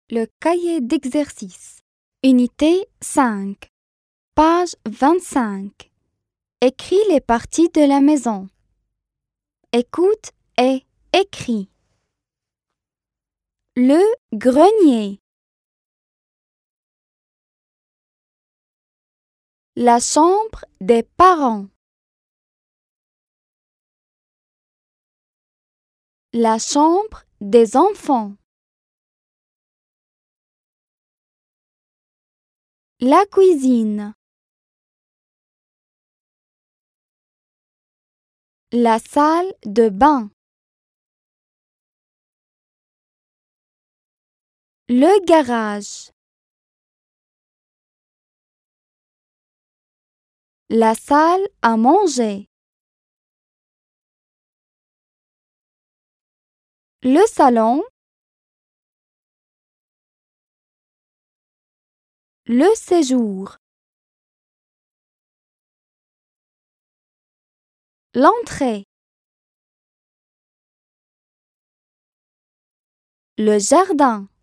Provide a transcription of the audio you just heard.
Le cahier d'exercice. Unité 5. Page 25. Écris les parties de la maison. Écoute et écris. Le grenier. La chambre des parents. La chambre des enfants. La cuisine. La salle de bain. Le garage. La salle à manger. Le salon. Le séjour. L'entrée. Le jardin.